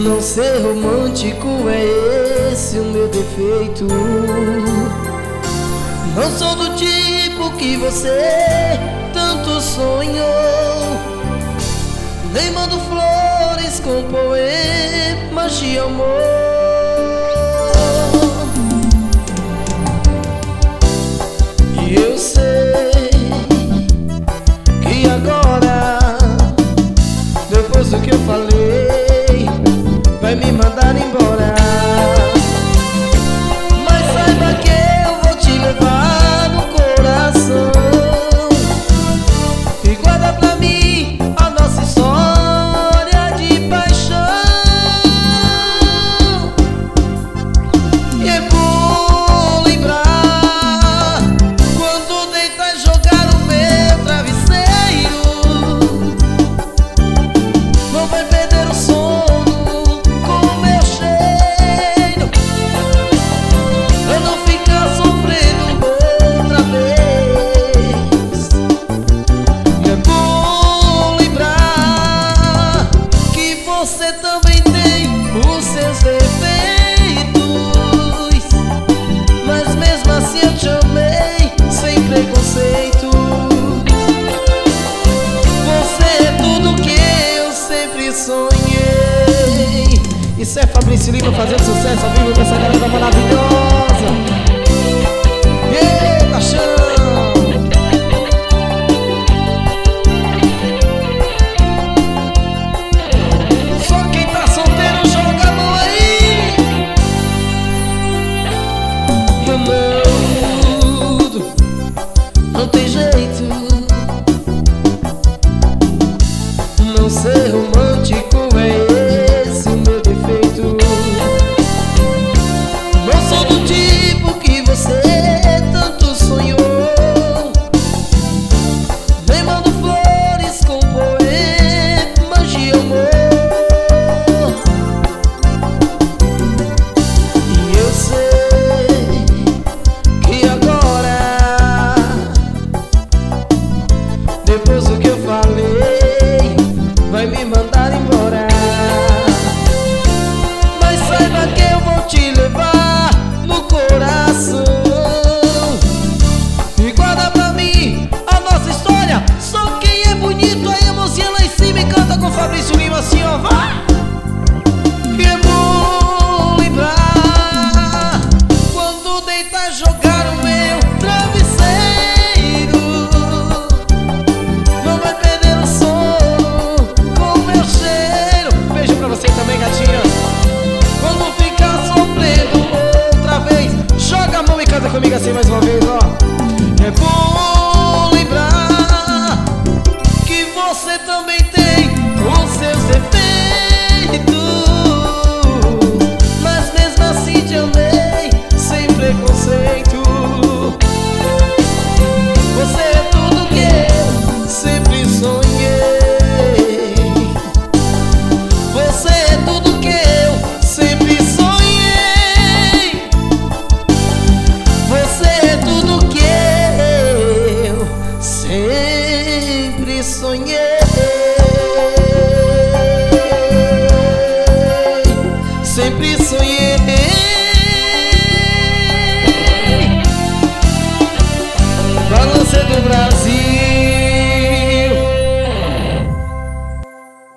Não ser romântico é esse o meu defeito. Não sou do tipo que você tanto sonhou. Nem mando flores com poemas de amor. E eu sei que agora, depois do que eu falei, vai me mandar embora. Mas saiba que eu vou te levar no coração e guarda pra mim a nossa história de paixão. E é bom lembrar quando deitar e jogar no meu travesseiro. Não vai perder o sono com o meu cheiro, pra não ficar sofrendo outra vez. E é bom lembrar que você também tem os seus defeitos, mas mesmo assim eu te amei sem preconceito. Você é tudo que eu sempre sonhei. Isso é Fabrício Lima fazendo sucesso ao vivo com essa galera maravilhosa. Eita, chão! Só quem tá solteiro joga a mão aí. Eu não mudo, não tem jeito. Não ser romântico é esse o meu defeito. Não sou do tipo que você tanto sonhou. Nem mando flores com poemas de amor. E eu sei que agora, depois do que eu falei, vai me mandar embora. Mas saiba que eu vou te levar no coração e guarda pra mim a nossa história. Só quem é bonito aí, a mocinha lá em cima e canta com Fabrício Lima assim, ó, vai! E é bom lembrar quando deitar e jogar o meu travesseiro. Não vai perder o sono com o meu cheiro. Beijo pra você também, gatinha. Quando ficar sofrendo outra vez, joga a mão e canta comigo assim mais uma vez, ó. É bom